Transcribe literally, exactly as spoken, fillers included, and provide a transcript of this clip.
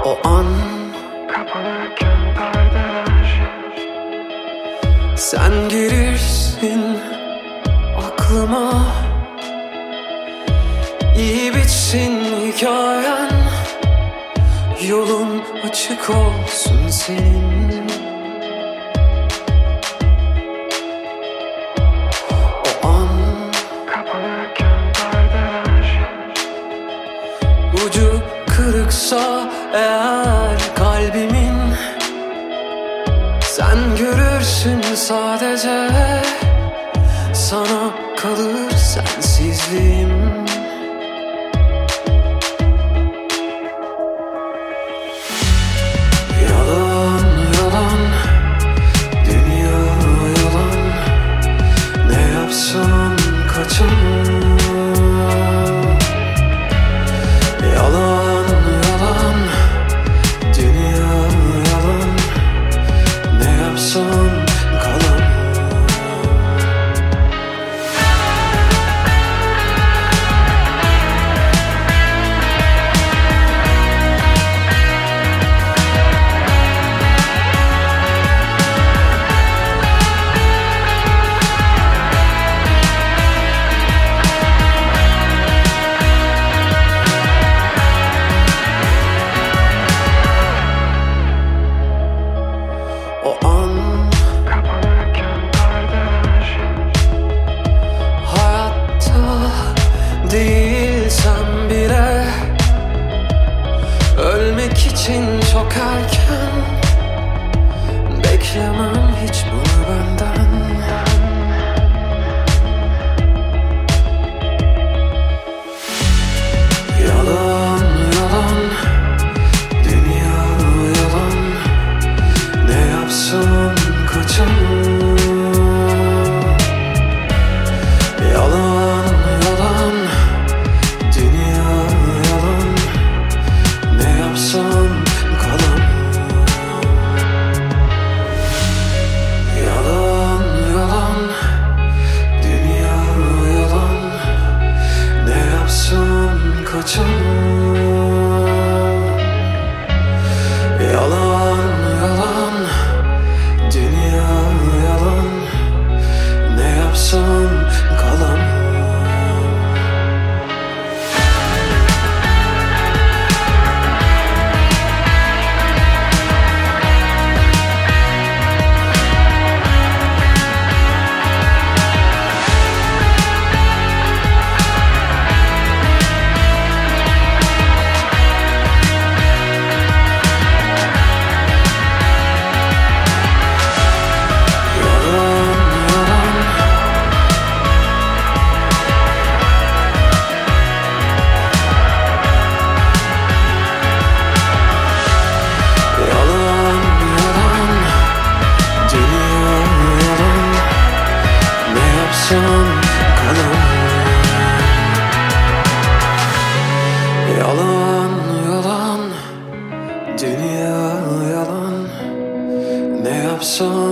O an kapanırken perdeler, sen girirsin aklıma. İyi bitsin hikayen, yolun açık olsun senin. O an kapanırken perdeler, ucu kırıksa eğer kalbimin, sen görürsün sadece, sana kalır sensizliğim. Yalan yalan, dünya yalan, ne yapsam kaçamam. Yalan yalan, dünya yalan, ne yapsam kalamam. O an kapanırken perdeler, hayatta değilsem bile, ölmek için çok erken, beklemem hiç bunu benden. Yalan yalan, dünya yalan, ne yapsam kaçamam. Yalan yalan, dünya yalan, ne yapsam kalamam. Yalan yalan, dünya yalan, ne yapsam kaçamam. Yalan yalan, dünya yalan, ne yapsam kalamam. Yalan yalan, dünya yalan, ne yapsam